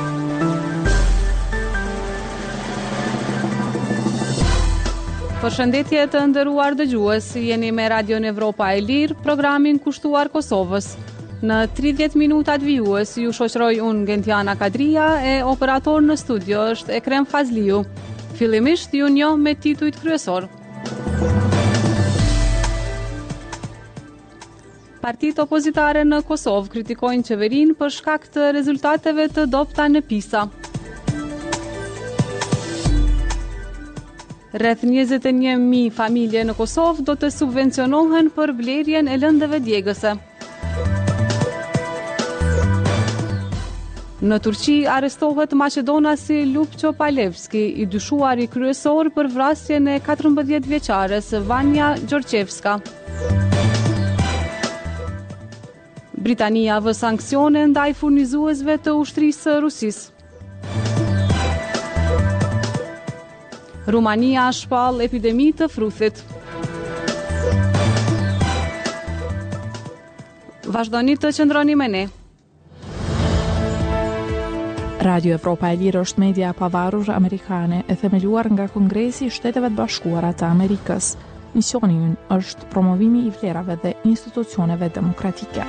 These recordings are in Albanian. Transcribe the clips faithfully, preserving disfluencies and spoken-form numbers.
Përshëndetje të nderuar dëgjues, jeni me Radion Evropa e Lirë, programin kushtuar Kosovës. Në tridhjetë minutat vijues ju shoqëroj unë Gentiana Kadria e operator në studio është Ekrem Fazliu. Fillimisht ju njoh me titujt kryesor. Partitë opozitare në Kosovë kritikojnë qeverinë për shkak të rezultateve të dobta në PISA. Rreth njëzet e një mijë familje në Kosovë do të subvencionohen për blerjen e lëndëve djegëse. Në Turqi arrestohet maqedonasi Lupço Palevski, i dyshuari kryesor për vrasjen e katërmbëdhjetë vjeçares Vanja Gjorqevska. Britania vë sanksione ndaj furnizuesve të ushtrisë së Rusisë. Rumania shpall epidemi të fruthit. Vazhdoni të qëndroni me ne. Radio Evropa e Lirë është media e pavarur amerikane e themeluar nga Kongresi i Shteteve të Bashkuara të Amerikës. Misioni i ynë është promovimi i vlerave dhe institucioneve demokratike.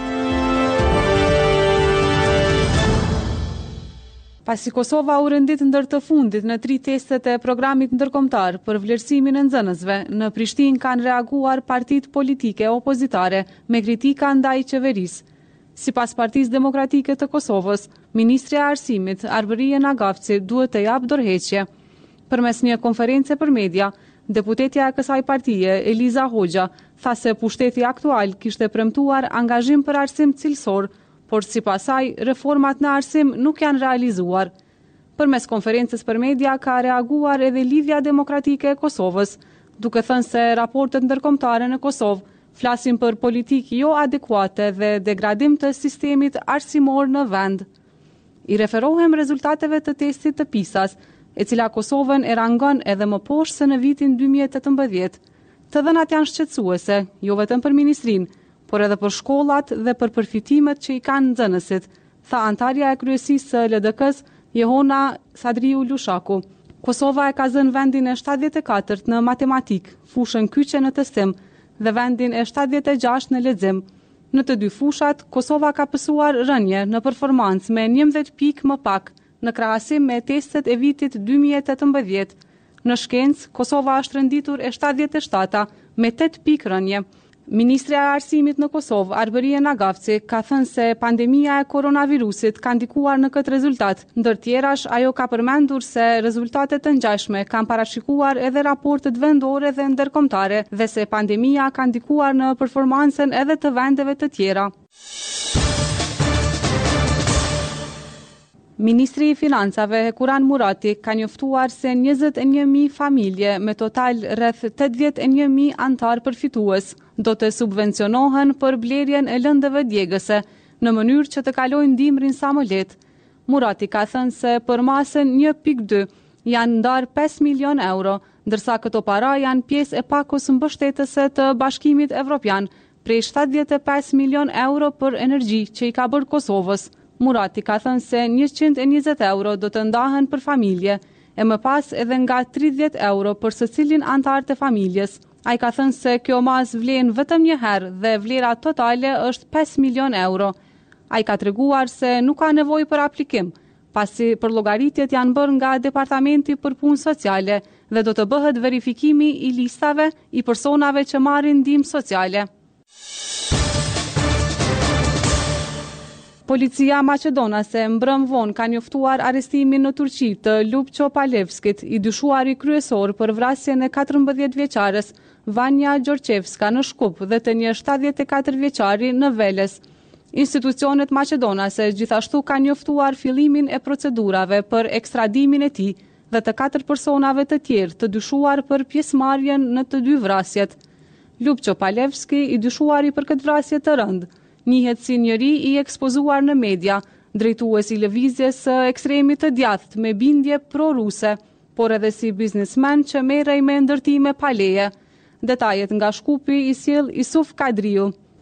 Pasi Kosova u rendit ndër të fundit në tri testet e programit ndërkombëtar për vlerësimin e nxënësve, në Prishtinë kanë reaguar partitë politike opozitare me kritika ndaj qeverisë. Sipas Partisë Demokratike të Kosovës, Ministri i Arsimit Arberie Nagafci duhet të japë dorëheqje. Përmes një konference për media, deputetja e kësaj partie, Eliza Hoxha, tha se pushteti aktual kishte premtuar angazhim për arsim cilësor, por sipas saj, reformat në arsim nuk janë realizuar. Përmes konferencës për media ka reaguar edhe Lidhja Demokratike e Kosovës, duke thënë se raportet ndërkombëtare në Kosovë flasin për politikë jo adekuate dhe degradim të sistemit arsimor në vend. I referohem rezultateve të testit të PISA-s, e cila Kosovën e rangon edhe më poshtë se në vitin dy mijë e tetëmbëdhjetë. Të dhënat janë shqetësuese, jo vetëm për ministrinë, por edhe për shkollat dhe për përfitimet që i kanë nxënësit, tha antarja e kryesisë së L D K-s, Jehona Sadriu Lushaku. Kosova e ka zënë vendin e shtatëdhjetë e katërt në matematik, fushën kyçe në testim, dhe vendin e shtatëdhjetë e gjashtë në lexim. Në të dy fushat, Kosova ka pësuar rënje në performancë me njëmbëdhjetë pikë më pak, në krahasim me testet e vitit dy mijë e tetëmbëdhjetë. Në shkencë, Kosova është renditur e shtatëdhjetë e shtata me tetë pikë rënje. Ministri i Arsimit në Kosovë, Arberie Nagafci, ka thënë se pandemia e koronavirusit ka ndikuar në këtë rezultat. Ndër tjerash, ajo ka përmendur se rezultatet të ngjashme kanë parashikuar edhe raportet vendore dhe ndërkombëtare dhe se pandemia ka ndikuar në performancën edhe të vendeve të tjera. Ministri i Financave Hekuran Murati ka njoftuar se njëzet e një mijë familje me total rreth tetëdhjetë e një mijë antar përfitues do të subvencionohen për blerjen e lëndëve djegëse në mënyrë që të kalojnë dimrin sa më lehtë. Murati ka thënë se për masën një pikë dy janë ndarë pesë milion euro, ndërsa këto para janë pjesë e pakos mbështetëse të Bashkimit Evropian prej shtatëdhjetë e pesë milion euro për energji që i ka bërë Kosovës. Murati ka thënë se njëqind e njëzet euro do të ndahen për familje, e më pas edhe nga tridhjetë euro për secilin antar të familjes. Ai ka thënë se kjo mas vlen vetëm një herë dhe vlera totale është pesë milion euro. Ai ka treguar se nuk ka nevojë për aplikim, pasi përllogaritjet janë bërë nga Departamenti për Punë Sociale dhe do të bëhet verifikimi i listave i personave që marrin ndihmë sociale. Policia maqedonase mbrëm vonë ka njoftuar arrestimin në Turqi të Lupço Palevskit, i dyshuari kryesor për vrasjen e katërmbëdhjetë vjeçares Vanja Gjorqevska në Shkup dhe të një shtatëdhjetë e katër vjeçari në Veles. Institucionet maqedonase gjithashtu kanë njoftuar fillimin e procedurave për ekstradimin e tij dhe të katër personave të tjerë të dyshuar për pjesëmarrjen në të dy vrasjet. Lupço Palevski, i dyshuari për këtë vrasje të rëndë, njihet si njëri i ekspozuar në media, drejtues i lëvizjes së ekstremit të djathtë me bindje pro-ruse, por edhe si biznesmen që merrej me ndërtime pa leje. Detajet nga Shkupi i sjell Isuf Kadriu.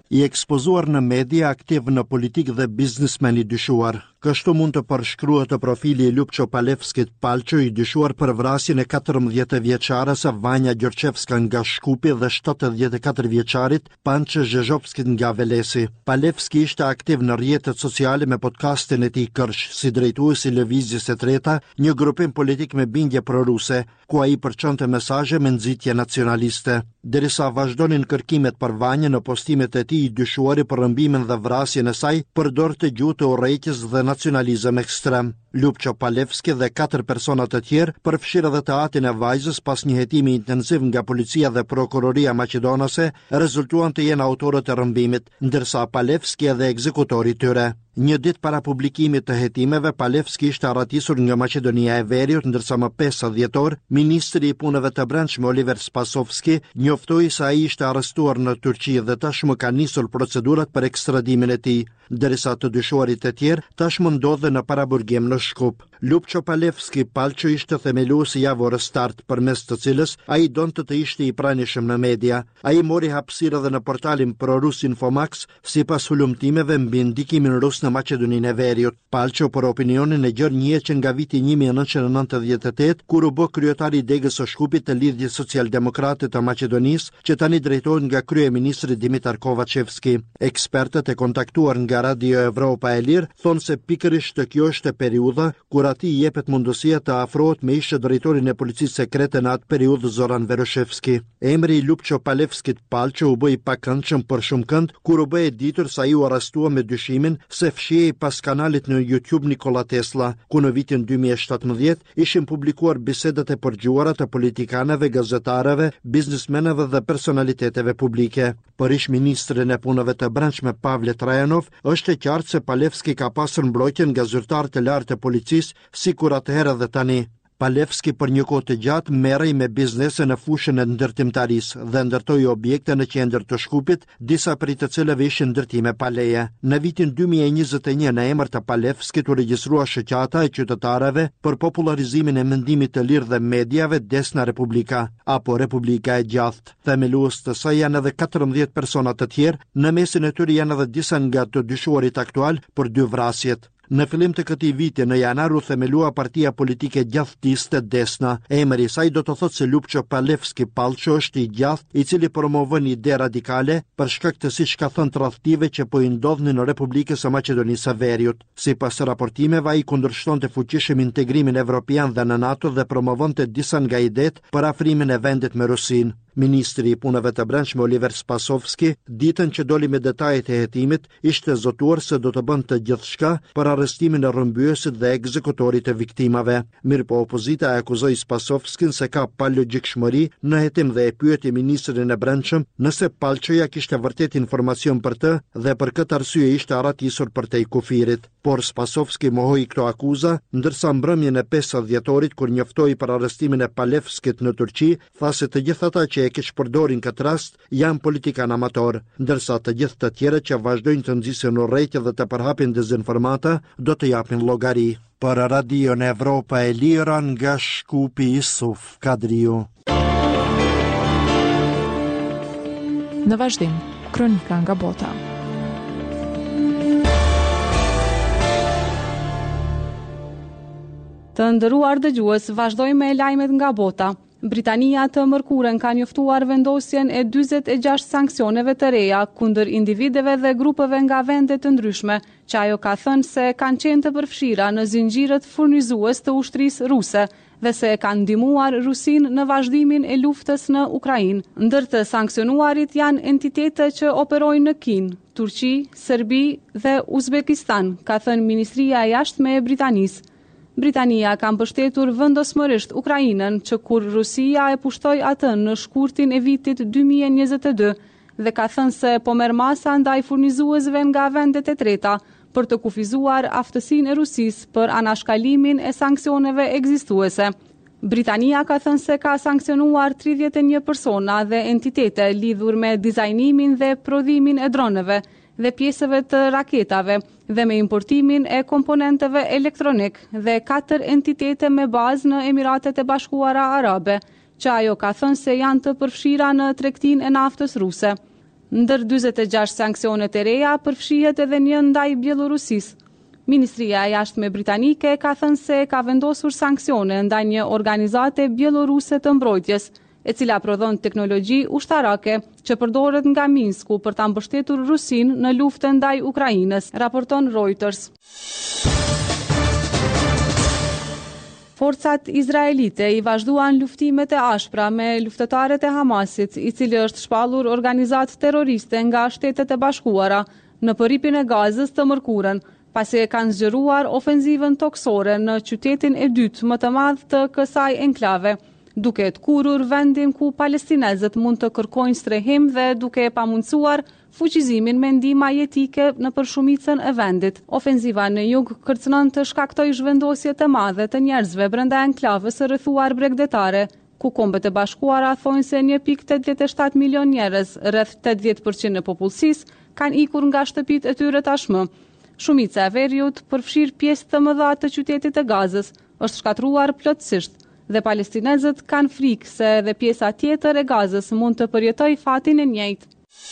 I ekspozuar në media, aktiv në politikë dhe biznesmen i dyshuar. Kështu mund të përshkruhet të profili i Ljupço Palevskit Palço, i dyshuar për vrasjen e katërmbëdhjetë vjeçares Vanja Gjorçevska nga Shkupi dhe shtatëdhjetë e katër vjeçarit Panço Zhezhovskit nga Velesi. Palevski ishte aktiv në rrjetet sociale me podcastin e tij Kërsh, si drejtuesi i Lëvizjes së Treta, një grupim politik me bindje proruse, ku ai përçonte mesazhe me nxitje nacionaliste. Derisa vazhdonin kërkimet për Vanjën, në postimet e tij i dyshuari për rrëmbimin dhe vrasjen e saj përdorte gjuhë të urrëqes dhe nacionalizëm ekstrem. Ljupço Palevski dhe katër persona të tjerë, përfshirë edhe të atin e vajzës, pas një hetimi intensiv nga policia dhe prokuroria maqedonase, rezultuan të jenë autorët e rrëmbimit, ndërsa Palevski edhe ekzekutori i tyre. Një ditë para publikimit të hetimeve, Palevski ishte arratisur nga Maqedonia e Veriut, ndërsa më pesë dhjetor, ministri i punëve të brendshme Oliver Spasovski njoftoi se ai ishte arrestuar në Turqi dhe tashmë ka nisur procedurat për ekstradimin e tij, derisa të dyshuarit e tjerë tashmë ndodhen në paraburgim në Shkup. Ljupço Palevski Palço ishte themeluesi i Javor Start, përmes të cilës ai donte të ishte i pranishëm në media. Ai mori hapësirë edhe në portalin prorus Infomax, sipas hulumtimeve mbi ndikimin rus në Maqedoninë e Veriut. Palço, për opinionin e gjerë, njihet që nga viti një mijë e nëntëqind e nëntëdhjetë e tetë, kur u bë kryetari i degës së Shkupit të Lidhjes Socialdemokrate të Maqedonisë, që tani drejtohet nga kryeministri Dimitar Kovacevski. Ekspertët e kontaktuar nga Radio Evropa e Lirë thonë se pikërisht kjo është periudha kur ati i jepet mundësia të afrohet me ish drejtorin e policisë sekrete në atë periudhë Zoran Veroshevski. Emri i Ljupço Palevskit Palço u bë i pakëndshëm për shumë kënd kur u bë e ditur se ai u arrestua me dyshimin se fshihej pas kanalit në YouTube Nikola Tesla, ku në vitin dy mijë e shtatëmbëdhjetë ishin publikuar bisedat e përgjuara të politikanëve, gazetarëve, biznesmenëve dhe personaliteteve publike. Për ish ministrin e punëve të brendshme Pavle Trajanov, është e qartë se Palevski ka pasur mbrojtjen nga zyrtarët e lartë të policisë, si kur atëherë dhe tani. Palevski për një kohë të gjatë merrej me biznese në fushën e ndërtimtarisë dhe ndërtoi objekte në qendër të Shkupit, disa prej të cilëve ishin ndërtime pa leje. Në vitin dy mijë e njëzet e një, në emër të Palevskit u regjistrua shoqata e qytetarëve për popularizimin e mendimit të lirë dhe mediave Desna Republika, apo Republika e Gjathtë. Themelues të saj janë edhe katërmbëdhjetë persona të tjerë, në mesin e tyre janë edhe disa nga të dyshuarit aktual për dy vrasjet. Në fillim të këtij viti, në janar, u themelua partia politike gjathtiste Desna. Emri i saj do të thotë se Ljupço Palevski Palço është i gjatht, i cili promovon ide radikale për shkak të, siç ka thënë, tradhtive që po i ndodhin në Republikën e Maqedonisë së Veriut. Sipas raportimeve, ai kundërshtonte fuqishëm integrimin evropian dhe në NATO dhe promovonte disa nga idetë për afrimin e vendit me Rusinë. Ministri i punëve të brendshme Oliver Spasovski, ditën që doli me detajet e hetimit, ishte zotuar se do të bënte gjithçka për arrestimin e rrëmbyesit dhe ekzekutorit të viktimave. Mirëpo opozita e akuzoi Spasovskin se ka palogjikshmëri në hetim dhe e pyeti ministrin e brendshëm nëse Palçoja kishte vërtet informacion për të dhe për këtë arsye ishte arratisur për te i kufirit. Por Spasovski mohoi këto akuza, ndërsa mbrëmjen e pesë dhjetorit, kur njoftoi për arrestimin e Palevskit në Turqi, tha se të gjithë ata që e kishte përdorin këtë rast janë politikan amator, ndërsa të gjithë të tjerët që vazhdojnë të nxisin urrëtie dhe të përhapin dezinformata do të japin llogari. Për Radion Evropa e Lira, nga Shkupi, Isuf Kadriu. Në vazhdim, kronika nga bota. Të nderuar dëgjues, vazhdojmë me lajmet nga bota. Britania të mërkurën ka njoftuar vendosjen e dyzet e gjashtë sanksioneve të reja kundër individeve dhe grupeve nga vende të ndryshme, që ajo ka thënë se kanë qenë të përfshira në zinxhirët furnizues të ushtrisë ruse dhe se kanë ndihmuar Rusinë në vazhdimin e luftës në Ukrainë. Ndër të sanksionuarit janë entitete që operojnë në Kinë, Turqi, Serbi dhe Uzbekistan, ka thënë Ministria e Jashtme e Britanisë. Britania ka mbështetur vendosmërisht Ukrainën që kur Rusia e pushtoi atë në shkurtin e vitit dy mijë e njëzet e dy dhe ka thënë se po merr masa ndaj furnizuesve nga vendet e treta për të kufizuar aftësinë e Rusisë për anashkalimin e sanksioneve ekzistuese. Britania ka thënë se ka sanksionuar tridhjetë e një persona dhe entitete lidhur me dizajnimin dhe prodhimin e droneve dhe pjesëve të raketave dhe me importimin e komponenteve elektronik dhe katër entitete me bazë në Emiratet e Bashkuara Arabe, që ajo ka thënë se janë të përfshira në tregtinë e naftës ruse. Ndër dyzet e gjashtë sanksionet e reja përfshihet edhe një ndaj Bielorusisë. Ministria e Jashtme britanike ka thënë se ka vendosur sanksione ndaj një organizate bieloruse të mbrojtjes, e cila prodhon teknologji ushtarake që përdoret nga Minsku për ta mbështetur Rusinë në luftën ndaj Ukrainës, raporton Reuters. Forcat izraelite i vazhduan luftimet e ashpra me luftëtarët e Hamasit, i cili është shpallur organizatë terroriste nga Shtetet e Bashkuara në përripin e Gazës të mërkurën, pasi e kanë zgjeruar ofenzivën toksore në qytetin e dytë më të madh të kësaj enklave, duke të kurur vendin ku palestinezët mund të kërkojnë strehim dhe duke e pamundsuar fuqizimin me ndihmë jetike në përshumicën e vendit. Ofenziva në jug kërcënon të shkaktoj zhvendosje të madhe të njerëzve brenda enklavës së rrethuar bregdetare, ku Kombet e Bashkuara thonë se një pikë tetëdhjetë e shtatë milion njerëz, rreth tetëdhjetë përqind e popullsisë, kanë ikur nga shtëpitë e tyre tashmë. Shumica e veriut, përfshir pjesë të mëdha të qytetit të Gazës, është shkatruar plotësisht dhe palestinezët kanë frikë se edhe pjesa tjetër e Gazës mund të përjetoj fatin e njëjtë.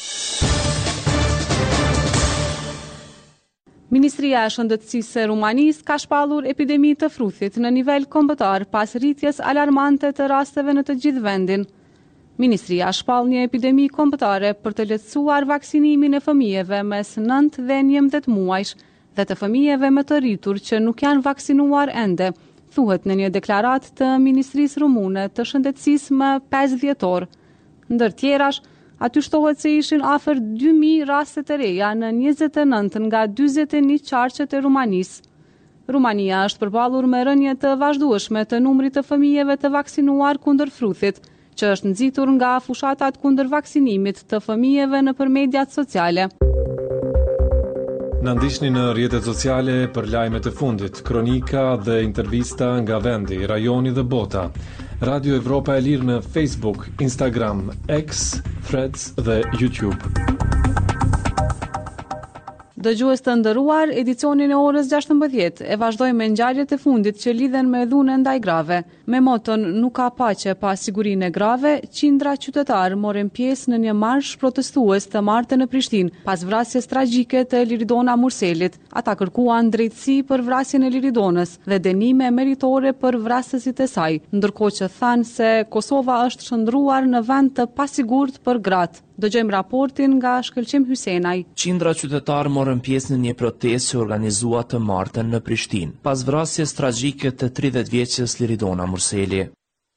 Ministria e Shëndetësisë e Rumanisë ka shpallur epidemi të fruthit në nivel kombëtar pas rritjes alarmante të rasteve në të gjithë vendin. Ministria shpall një epidemi kombëtare për të lehtësuar vaksinimin e fëmijëve mes nëntë dhe njëmbëdhjetë muajsh dhe të fëmijëve më të rritur që nuk janë vaksinuar ende, thuhet në një deklaratë të Ministrisë Rumune të Shëndetësisë më pesë dhjetor. Ndër tjerash, aty shtohet se ishin afër dy mijë raste të reja në njëzet e nëntë nga dyzet e një qarqet e Rumanisë. Rumania është përballur me rënje të vazhdueshme të numrit të fëmijëve të vaksinuar kundër fruthit, që është nxitur nga fushatat kundër vaksinimit të fëmijëve nëpër mediat sociale. Na ndiqni në rrjetet sociale për lajmet e fundit, kronika dhe intervista nga vendi, rajoni dhe bota. Radio Evropa e Lirë në Facebook, Instagram, X, Threads dhe YouTube. Dëgjues të nderuar, edicionin e orës gjashtëmbëdhjetë e vazhdojmë me ngjarjet e fundit që lidhen me dhunën ndaj grave. Me moton "Nuk ka paqe pa sigurinë e grave", qindra qytetarë morën pjesë në një marsh protestues të martën në Prishtinë, pas vrasjes tragjike të Liridona Murselit. Ata kërkuan drejtësi për vrasjen e Liridonës dhe dënime meritore për vrasësit e saj, ndërkohë që thanë se Kosova është shndruar në vend të pasigurt për gratë. Dëgjojmë raportin nga Shkëlqim Hysenaj. Qindra qytetarë morën pjesë në një protestë që organizua të martën në Prishtinë, pas vrasjes tragjike të tridhjetë vjeçës Liridona Murseli.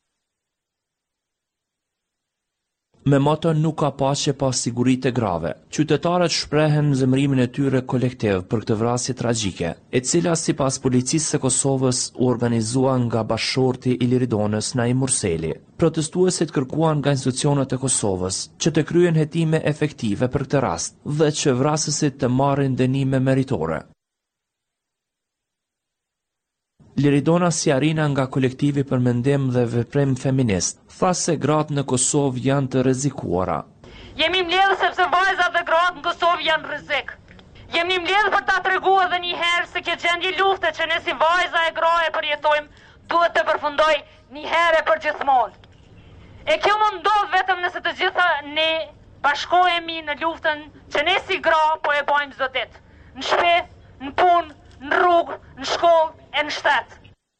Me moton "Nuk ka paqe pa siguritë e grave", qytetarët shprehen zemërimin e tyre kolektiv për këtë vrasje tragjike, e cila sipas policisë së Kosovës u organizua nga bashorti i Liridonës Naim Murseli. Protestuesit kërkuan nga institucionet e Kosovës që të kryen hetime efektive për këtë rast dhe që vrasësit të marrin dënime meritore. Liridona Sjarina nga kolektivi për mendim dhe veprim feminist tha se gratë në Kosovë janë të rrezikuara. Jemi mbledhur sepse vajzat dhe gratë në Kosovë janë rrezik. Jemi mbledhur për ta treguar edhe një herë se kjo gjendje lufte që ne si vajza e gra e përjetojmë duhet të përfundoj një herë për gjithmonë. E kjo mund ndodh vetëm nëse të gjitha ne bashkohemi në luftën që ne si gra po e bëjmë çdo ditë. Në shtëpi, në punë, në rrugë, në shkollë e në shtet.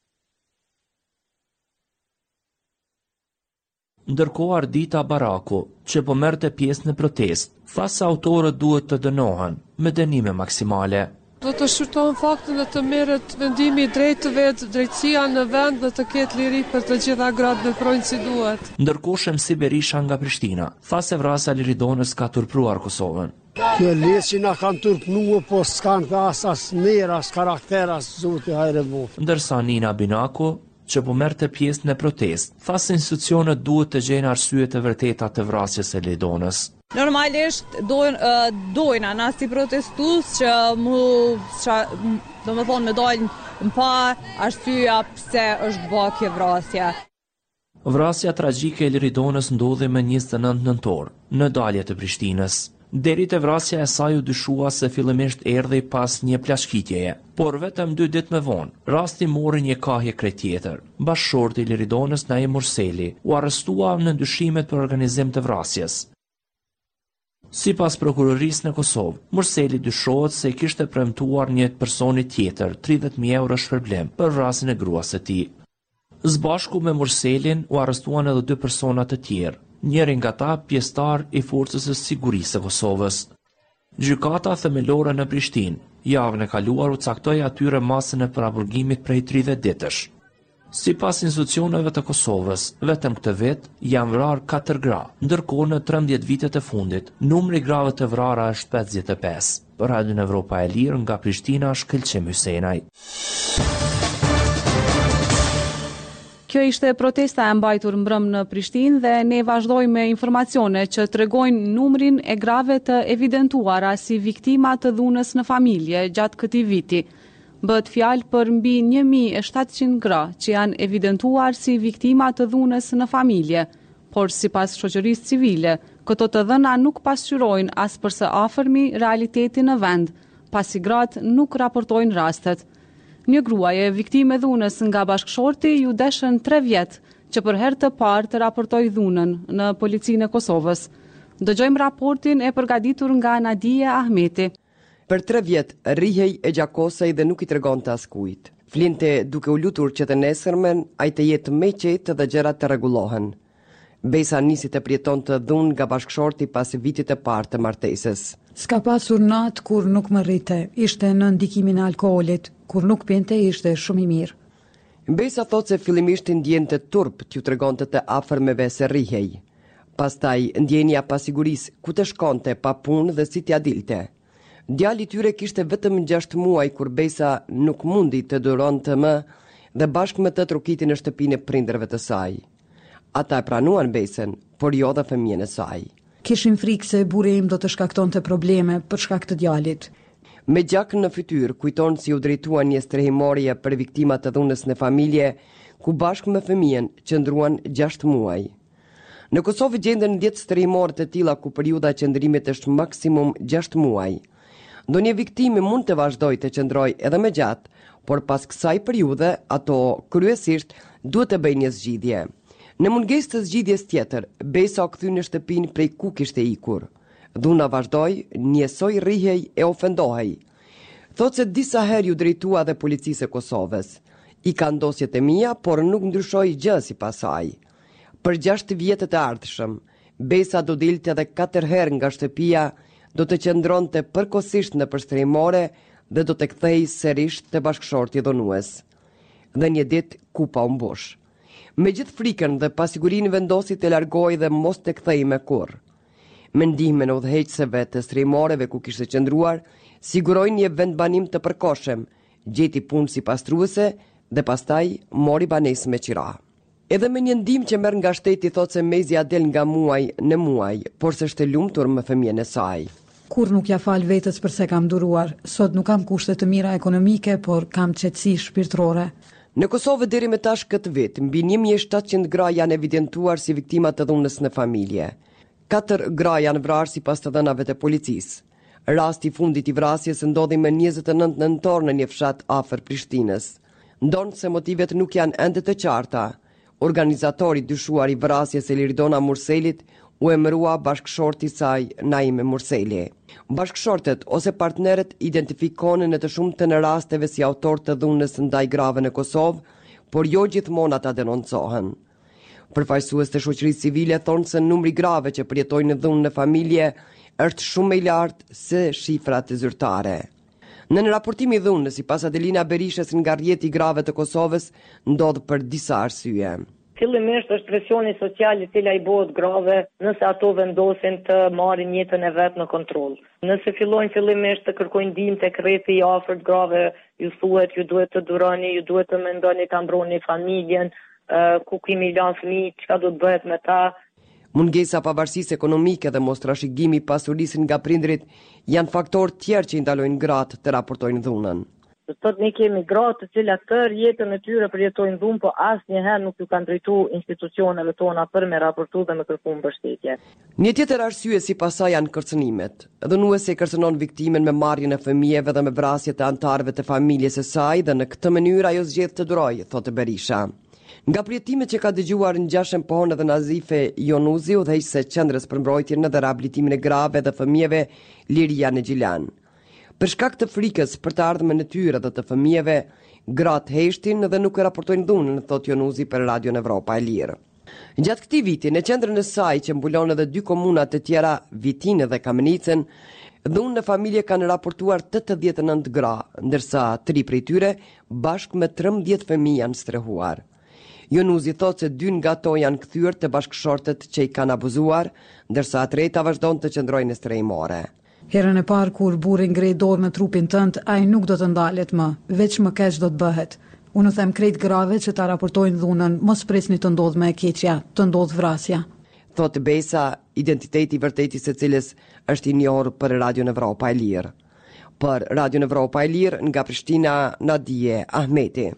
Ndërkohë Ardita Baraku, që po merrte pjesë në protestë, tha se autorët duhet të dënohen me dënime maksimale. Do të shqyrtojnë faktin dhe të merret vendimi i drejtë të vetë, drejtësia në vend dhe të ketë liri për të gjitha gratë veprojnë si duhet. Ndërkohë Shemsi Berisha nga Prishtina tha se vrasja e Liridonës ka turpruar Kosovën. Kjo lesë që na kanë turpnuar, po s'kanë as as mirë, as karakter, as zoti hajre buf. Ndërsa Nina Binaku, që po merrte pjesë në protestë, tha se institucionet duhet të gjejnë arsye të vërteta të vrasjes së Liridonës. Normalisht dojnë uh, dojna na si protestues që mu do të thonë me dalë në pa arsyeja pse është bërë kjo vrasje. Vrasja tragjike e Liridonës ndodhi më njëzet e nëntë nëntor në dalje të Prishtinës. Deri te vrasja e saj u dyshua se fillimisht erdhi pas një plashkitjeje, por vetëm dy ditë më vonë, rasti mori një kahje krejt tjetër. Bashorti i Liridonës Naim Murseli u arrestua në ndyshimet për organizim të vrasjes. Si pas prokurorisë në Kosovë, Murseli dyshohet se kishte premtuar një personi tjetër tridhjetë mijë euro shpërblim për vrasjen e gruas së tij. Zbashku me Murselin u arrestuan edhe dy persona të tjerë, njëri nga ta pjesëtar i forcës së sigurisë së Kosovës. Gjykata themelore në Prishtinë javën e kaluar u caktoi atyre masën e paraburgimit prej tridhjetë ditësh. Si pas institucioneve të Kosovës, vetëm këtë vit janë vrarë katër gra, ndërkohë në trembëdhjetë vitet e fundit, numri grave të vrara është pesëdhjetë e pesë. Për Radion Evropa e Lirë nga Prishtina, Shkëlqim Hysenaj. Kjo ishte protesta e mbajtur mbrëm në Prishtinë dhe ne vazhdojmë me informacione që tregojnë numrin e grave të evidentuara si viktima të dhunës në familje gjatë këtij viti. Bëhet fjalë për mbi një mijë e shtatëqind gra që janë evidentuar si viktima të dhunës në familje, por sipas shoqërisë civile, këto të dhëna nuk pasqyrojnë as për së afërmi realitetin në vend, pasi gratë nuk raportojnë rastet. Një gruaje viktime dhunës nga bashkëshorti ju deshën tre vjet që për herë të parë të raportoi dhunën në policinë e Kosovës. Dëgjojmë raportin e përgatitur nga Nadia Ahmeti. Për tre vjet, rrihej e gjakosej dhe nuk i tregonte askujt. Flinte duke u lutur që të nesërmen ai të jetë më i qetë dhe gjërat të rregullohen. Besa nisi të përjeton të dhunë nga bashkëshorti pas vitit të parë të martesës. S'ka pasur natë kur nuk më rrite, ishte në ndikimin e alkoolit, kur nuk pinte ishte shumë i mirë. Besa thot se fillimisht ndjente turp t'ju tregonte të afërmeve se rrihej. Pastaj ndjenja pasigurisë ku të shkonte pa punë dhe si t'ja dilte. Djali i tyre kishte vetëm gjashtë muaj kur Besa nuk mundi të duronte më dhe bashkë me të trokiti në shtëpinë e prindërve të saj. Ata e pranuan Besën, por jo dhe fëmijën e saj. Kishim frikë se burri im do të shkaktonte probleme për shkak të djalit. Me gjakën në fytyrë kujton si u drejtuan një strehimorje për viktimat të dhunës në familje, ku bashkë me fëmijën qëndruan gjashtë muaj. Në Kosovë gjenden dhjetë strehimorë të tilla ku periudha e qëndrimit është maksimum gjashtë muaj. Ndonjë viktimi mund të vazhdojë të qëndrojë edhe më gjatë, por pas kësaj periudhe ato kryesisht duhet të bëjnë një zgjidhje. Në mungesë të zgjidhjes tjetër, Besa u kthye në shtëpinë prej ku kishte ikur. Dhuna vazhdoi, njësoj rrihej e ofendohej. Thotë se disa herë ju drejtua dhe policisë e Kosovës. I ka ndosjet e mia, por nuk ndryshoi gjë sipas saj. Për gjashtë vjetët e ardhshëm, Besa do dilte edhe katër herë nga shtëpia, do të qëndronte përkohësisht në përstrehimore dhe do të kthehej sërish te bashkëshorti dhunues. Dhe një ditë kupa u mbush. Me gjithë frikën dhe pasigurinë vendosi të largohej dhe mos të kthehej me kurrë. Me ndihmën e udhëheqësve të strehimoreve ku kishte qëndruar, siguroi një vendbanim të përkohshëm, gjeti punë si pastruese dhe pastaj mori banesë me qira. Edhe me një ndihmë që merr nga shteti thotë se Mezia del nga muaj në muaj, por s'është e lumtur me fëmijën e saj. Kur nuk ja fal vetës përse kam duruar, sot nuk kam kushte të mira ekonomike, por kam qetësi shpirtërore. Në Kosovë deri më tash këtë vit, mbi një mijë e shtatëqind gra janë evidentuar si viktima të dhunës në familje. Katër gra janë vrarë sipas të dhënave të policisë. Rasti i fundit i vrasjes ndodhi më njëzet e nëntë nëntor në një fshat afër Prishtinës. Ndonë se motivet nuk janë ende të qarta. Organizatori dyshuar i vrasjes Elirdona Murselit u emërua bashkëshorti i saj Naime Murseli. Bashkëshortet ose partnerët identifikohen në të shumtën e rasteve si autor të dhunës ndaj grave në Kosovë, por jo gjithmonë ata denoncohen. Përfaqësues të shoqërisë civile thonë se numri grave që përjetojnë dhunë në familje është shumë më i lartë se shifrat zyrtare. Në në raportimi i dhunës, sipas Adelina Berishës nga rrjeti i grave të Kosovës, ndodh për disa arsye. Fillimisht është presioni social i cili i bëhet grave nëse ato vendosin të marrin jetën e vet në kontroll. Nëse fillojnë fillimisht të kërkojnë ndihmë tek rrethi i afërt grave, ju thuhet ju duhet të duroni, ju duhet të mendoni ta mbroni familjen, uh, ku kemi lënë fëmijë, çka do të bëhet me ta. Mungesa pavarësisë ekonomike dhe mos trashëgimi i pasurisë nga prindrit janë faktorë tjerë që i ndalojnë gratë të raportojnë dhunën. Sot ne kemi gratë të cilat tërë jetën e tyre përjetojnë dhunë, po asnjëherë nuk ju kanë drejtuar institucioneve tona për me raportu dhe me kërku mbështetje. Një tjetër arsye sipas saj janë kërcënimet. Dhunuesi kërcënon viktimen me marrjen e fëmijëve dhe me vrasje të anëtarëve të familjes së saj dhe në këtë mënyrë ajo zgjedh të durojë, thotë Berisha. Nga përjetimet që ka dëgjuar ngjashëm pohon edhe Nazife Jonuzi, udhëheqëse e Qendrës për Mbrojtjen dhe Rehabilitimin e Grave dhe Fëmijëve Liria Negjilan. Për shkak të frikës për të ardhmen e tyre dhe të fëmijëve, gratë heshtin dhe nuk e raportojnë dhunën, thot Jonuzi për Radio Evropa e Lirë. Gjatë këtij viti, në qendrën e saj që mbulon edhe dy komuna të tjera, Vitinë dhe Kamenicën, dhunën në familje kanë raportuar tetëdhjetë e nëntë gra, ndërsa tri prej tyre bashkë me trembëdhjetë fëmijë janë strehuar. Jonuzi thot se dy nga ato janë kthyer te bashkëshortet që i kanë abuzuar, ndërsa e treta vazhdon të qëndrojë në strehimore. Herën e parë kur burri ngrej dorë me trupin tënd, ai nuk do të ndalet më, veç më keq do të bëhet. Unë them krejt grave që ta raportojnë dhunën, mos presni të ndodh më e keqja, të ndodh vrasja. Thot Besa, identiteti i vërtetë i secilës është i njohur për Radio Evropa e Lirë. Për Radio Evropa e Lirë nga Prishtina, Nadije Ahmeti.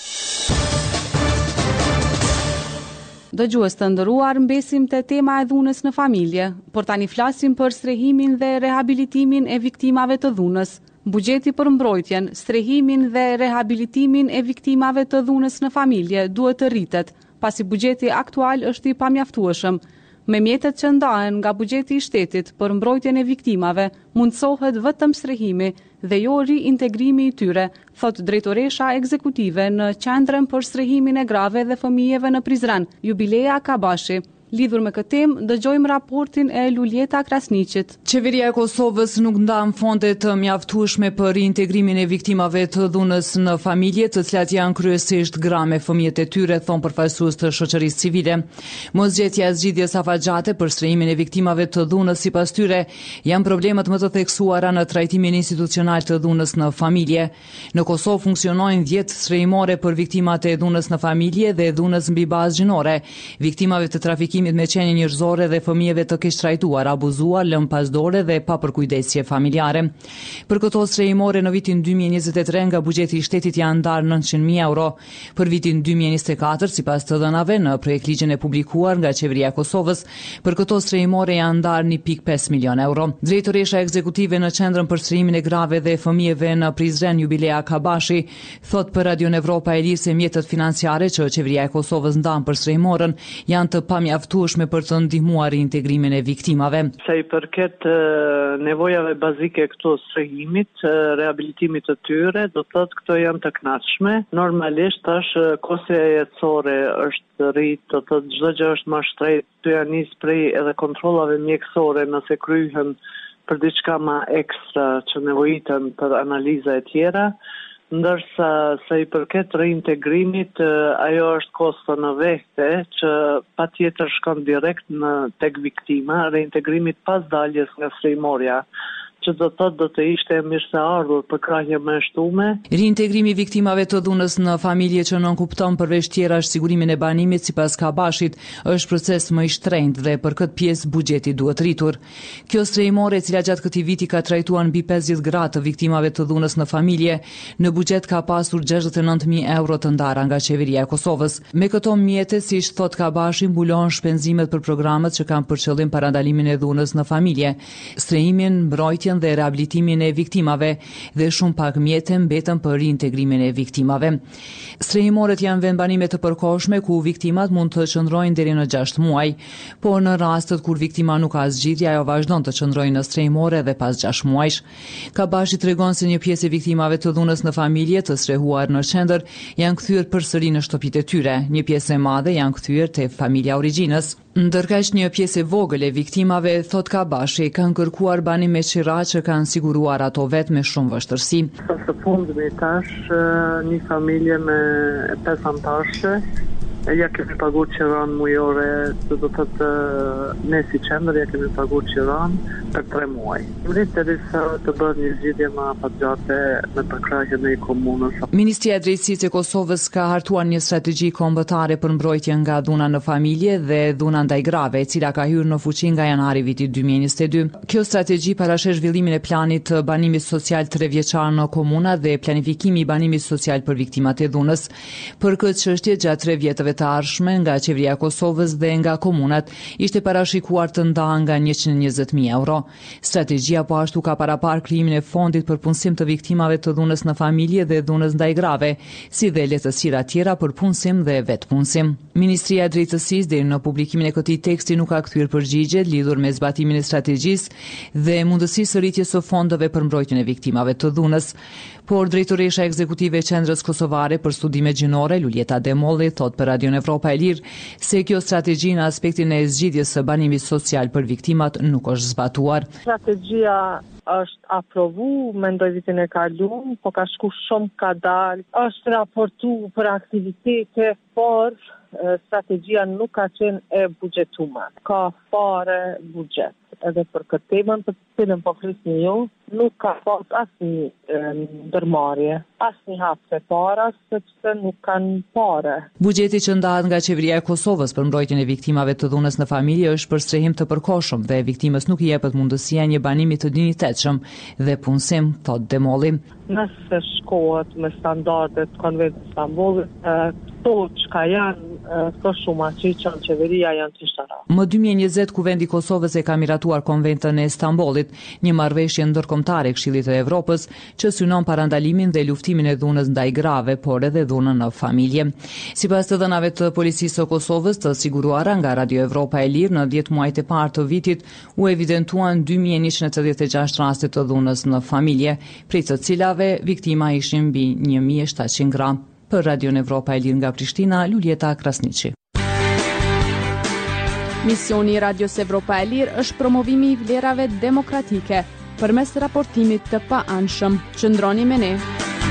Dëgjues të nderuar, mbesim te tema e dhunës në familje, por tani flasim për strehimin dhe rehabilitimin e viktimave të dhunës. Buxheti për mbrojtjen, strehimin dhe rehabilitimin e viktimave të dhunës në familje duhet të rritet, pasi buxheti aktual është i pamjaftueshëm. Me mjetet që ndahen nga buxheti i shtetit për mbrojtjen e viktimave, mundsohet vetëm strehimi dhe jo riintegrimi i tyre, thot drejtoresha ekzekutive në Qendrën për strehimin e grave dhe fëmijëve në Prizren, Jubilea Kabashi. Lidhur me këtë temë, dëgjojmë raportin e Luljeta Krasniqit. Qeveria e Kosovës nuk ndan fonde të mjaftueshme për reintegrimin e viktimave të dhunës në familje, të cilat janë kryesisht gra me fëmijët e tyre, thon përfaqësues të shoqërisë civile. Mosgjetja e zgjidhjes afatgjate për strehimin e viktimave të dhunës sipas tyre janë problemet më të theksuara në trajtimin institucional të dhunës në familje. Në Kosovë funksionojnë dhjetë strehimore për viktimat e dhunës në familje dhe dhunës mbi bazë gjinore, viktimave të trafikimit me qenie njerëzore dhe fëmijëve të keq trajtuar, abuzuar, lënë pasdore dhe pa përkujdesje familjare. Për këto strehimore në vitin dy mijë e njëzet e tre nga buxheti i shtetit janë ndarë nëntëqind mijë euro. Për vitin dy mijë e njëzet e katër, sipas të dhënave në projektligjin e publikuar nga Qeveria e Kosovës, për këto strehimore janë ndarë një pikë pesë milion euro. Drejtoresha ekzekutive në Qendrën për strehimin e grave dhe fëmijëve në Prizren, Jubilea Kabashi, thot për Radio Evropa e Lirë se mjetet financiare që Qeveria e Kosovës ndan për strehimorën janë të pamjaftueshme për të ndihmuar integrimin e viktimave. Sa i përket nevojave bazike këto strehimit, rehabilitimit të tyre, do të thotë këto janë të kënaqshme. Normalisht tash kostja jetësore është rrit, do të thotë çdo gjë është më shtrejt, të janë nis prej edhe kontrollave mjekësore nëse kryhen për diçka më ekstra që nevojiten për analiza e tjera. Ndërsa sa i përket reintegrimit, ajo është kosto në vete që patjetër shkon direkt në tek viktima, reintegrimit pas daljes nga strehimorja, që do të thotë do të ishte mirëseardhur për krahje më shtume. Reintegrimi i viktimave të dhunës në familje që nën kupton përveç tjera është sigurimin e banimit sipas Kabashit, është proces më i shtrenjtë dhe për këtë pjesë buxheti duhet rritur. Kjo strehimore, e cila gjatë këtij viti ka trajtuar mbi pesëdhjetë gra të viktimave të dhunës në familje, në buxhet ka pasur gjashtëdhjetë e nëntë mijë euro të ndara nga Qeveria e Kosovës. Me këto mjete, siç thot Kabashi, mbulon shpenzimet për programet që kanë për qëllim parandalimin e dhunës në familje, strehimin, mbrojtjen dhe rehabilitimin e viktimave dhe shumë pak mjete mbeten për reintegrimin e viktimave. Strehimoret janë vendbanime të përkohshme ku viktimat mund të qëndrojnë deri në gjashtë muaj, por në rastet kur viktima nuk ka zgjidhje, ajo vazhdon të qëndrojë në strehimore dhe pas gjashtë muajsh. Kabashi tregon se një pjesë e viktimave të dhunës në familje të strehuar në qendër janë kthyer përsëri në shtëpitë e tyre. Një pjesë e madhe janë kthyer te familja origjinës. Ndërkaq një pjesë e vogël e viktimave, thot Kabashi, kanë kërkuar banim me qira që kanë siguruar ato vetë me shumë vështirësi. Së fundmi tash një familje me pesë anëtarëshe, ja kemi paguar qiran mujore, të do të të ne si qendër ja kemi paguar qiran për tre muaj. Mrit të risa të bërë një zgjidhje më afatgjate me përkrahjen e komunës. Ministria e Drejtësisë e Kosovës ka hartuar një strategji kombëtare për mbrojtje nga dhuna në familje dhe dhuna ndaj grave, e cila ka hyrë në fuqi nga janari vitit dy mijë e njëzet e dy. Kjo strategji parashesh zhvillimin e planit të banimit social tre vjeçar në komuna dhe planifikimi i banimit social për viktimat e dhunës. Për këtë çështje gjatë tre vjetëve viteve të ardhshme nga qeveria e Kosovës dhe nga komunat ishte parashikuar të ndanë nga njëqind e njëzet mijë euro. Strategjia po ashtu ka parapar krijimin e fondit për punësim të viktimave të dhunës në familje dhe dhunës ndaj grave, si dhe lehtësira tjera për punësim dhe vetpunësim. Ministria e Drejtësisë deri në publikimin e këtij teksti nuk ka kthyer përgjigje lidhur me zbatimin e strategjisë dhe mundësisë së rritjes së fondeve për mbrojtjen e viktimave të dhunës. Por drejtoresha ekzekutive e Qendrës Kosovare për Studime Gjinore, Luljeta Demolli, thot për Radion Evropa e Lirë se kjo strategji në aspektin e zgjidhjes së banimit social për viktimat nuk është zbatuar. Strategjia është aprovu, mendoj vitin e kaluar, po ka shku shumë kadal, është raportu për aktivitete, por strategjia nuk ka qenë e buxhetuar. Ka fare buxhet. Edhe për këtë temën për të cilën po flisni ju, nuk ka pas asnjë ndërmarrje, asnjë hapse para, sepse nuk kanë pare. Buxheti që ndahet nga qeveria e Kosovës për mbrojtjen e viktimave të dhunës në familje është për strehim të përkohshëm dhe viktimës nuk i jepet mundësia një banimi të dinjitetshëm dhe punësim, thot Demolli. Nëse shkohet me standardet Konventit të Stambollit, këto çka janë këto shumë që që qeveria janë të shtara. Më dy mijë e njëzet Kuvendi i Kosovës e ka miratuar Konventën e Stambollit, një marrëveshje ndërkombëtare e Këshillit të Evropës që synon parandalimin dhe luftimin e dhunës ndaj grave, por edhe dhunën në familje. Sipas të dhënave të policisë së Kosovës të siguruara nga Radio Evropa e Lirë, në dhjetë muajt e parë të vitit u evidentuan dy mijë e njëqind e tetëdhjetë e gjashtë raste të dhunës në familje, prej të cilave viktima ishin mbi një mijë e shtatëqind gra. Për Radion Evropa e Lirë nga Prishtina, Luljeta Krasniqi. Misioni i Radios Evropa e Lirë është promovimi i vlerave demokratike përmes raportimit të pa-anshëm. Qëndroni me ne.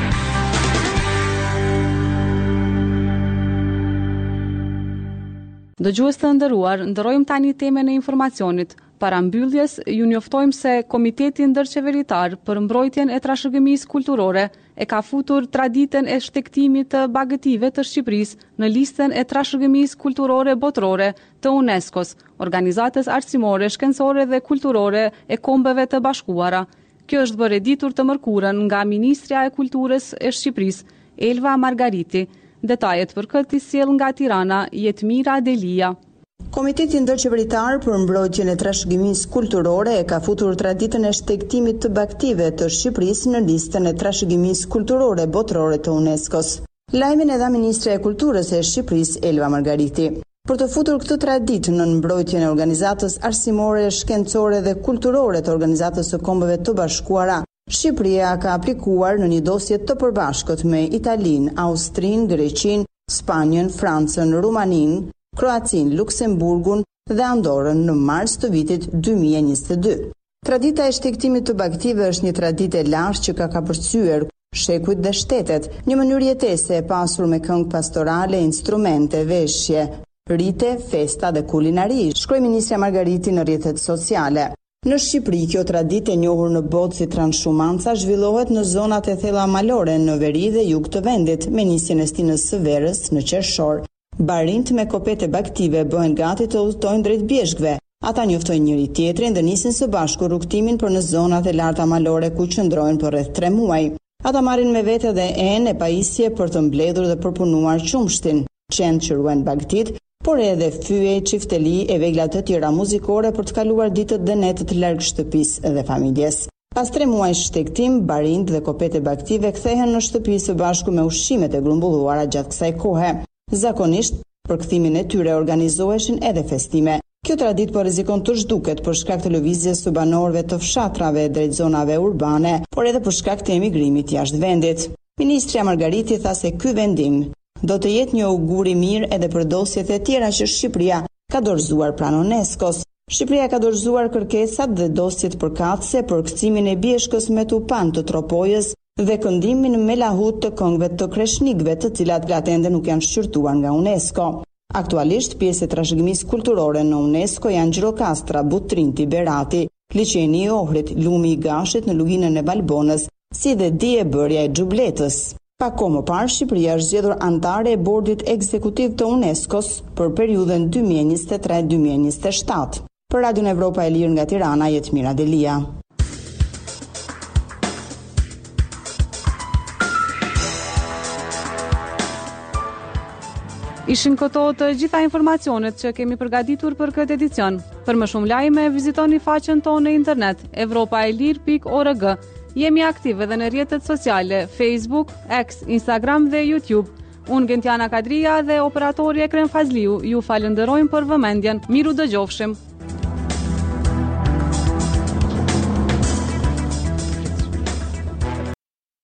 Dëgjues të nderuar, ndërrojmë tani temën e informacionit. Para mbylljes, ju njoftojmë se Komiteti Ndërqeveritar për mbrojtjen e trashëgimisë kulturore e ka futur traditën e shtektimit të bagëtive të Shqipërisë në listën e trashëgimisë kulturore botërore të UNESCO-s, organizatës arsimore, shkencore dhe kulturore e Kombeve të Bashkuara. Kjo është bërë e ditur të mërkurën nga Ministrja e Kulturës e Shqipërisë, Elva Margariti. Detajet për këtë i sjell nga Tirana, Jetmira Delia. Komiteti Ndërqeveritar për mbrojtjen e trashëgimisë kulturore e ka futur traditën e shtektimit të bagëtive të Shqipërisë në listën e trashëgimisë kulturore botërore të UNESCO-s. Lajmin e dha Ministra e Kulturës e Shqipërisë, Elva Margariti. Për të futur këtë traditë në mbrojtjen e organizatës arsimore, shkencore dhe kulturore të Organizatës së Kombeve të Bashkuara, Shqipëria ka aplikuar në një dosje të përbashkët me Italinë, Austrinë, Greqinë, Spanjën, Francën, Rumaninë, Kroacin, Luksemburgun dhe Andorën në mars të vitit dy mijë e njëzet e dy. Tradita e shtektimit të bagëtive është një traditë e lashtë që ka kapërcyer shekujt dhe shtetet, një mënyrë jetese e pasur me këngë pastorale, instrumente, veshje, rite, festa dhe kulinari, shkroi Ministra Margariti në rrjetet sociale. Në Shqipëri, kjo traditë e njohur në botë si transhumanca zhvillohet në zonat e thella malore në veri dhe jug të vendit, me nisjen e stinës së verës në qershor. Barint me kopete bagëtive bëhen gati të udhtojnë drejt bjeshkëve. Ata njoftojnë njëri tjetrin dhe nisin së bashku rrugtimin për në zonat e larta malore ku qëndrojnë për rreth tre muaj. Ata marrin me vete dhe enë e pajisje për të mbledhur dhe përpunuar qumshtin, qenë që ruajnë bagëtit, por edhe fyje, çifteli e vegla të tjera muzikore për të kaluar ditët dhe netët larg shtëpisë dhe familjes. Pas tre muaj shtektim, barint dhe kopete bagëtive kthehen në shtëpi së bashku me ushqimet e grumbulluara gjatë kësaj kohe. Zakonisht, për kthimin e tyre organizoheshin edhe festime. Kjo traditë po rrezikon të zhduket për shkak të lëvizjes së banorëve të fshatrave drejt zonave urbane, por edhe për shkak të emigrimit jashtë vendit. Ministrja Margariti tha se ky vendim do të jetë një augur i mirë edhe për dosjet e tjera që Shqipëria ka dorëzuar pranë UNESCO-s. Shqipëria ka dorëzuar kërkesat dhe dosjet përkatëse për kthimin e bjeshkës me tupan të Tropojës dhe këndimin me lahut të këngëve të kreshnikëve, të cilat ende nuk janë shqyrtuar nga UNESCO. Aktualisht, pjesë e trashëgimisë kulturore në UNESCO janë Gjirokastra, Butrinti, Berati, Liçeni i Ohrit, Lumi i Gashit në luginën e Balbonës, si dhe Diebërja e Xhubletës. Pak kohë më parë, Shqipëria është zgjedhur antare e bordit ekzekutiv të UNESCO-s për periudhën dy mijë e njëzet e tre deri dy mijë e njëzet e shtatë. Për Radion Evropa e Lirë nga Tirana, Jetmira Delia. Ishin këto të gjitha informacionet që kemi përgatitur për këtë edicion. Për më shumë lajme, vizitoni faqen tonë në internet evropaelir pikë org. Jemi aktive edhe në rrjetet sociale Facebook, X, Instagram dhe YouTube. Unë Gentiana Kadria dhe operatori Ekrem Fazliu ju falenderojmë për vëmendjen. Miru dëgjofshim.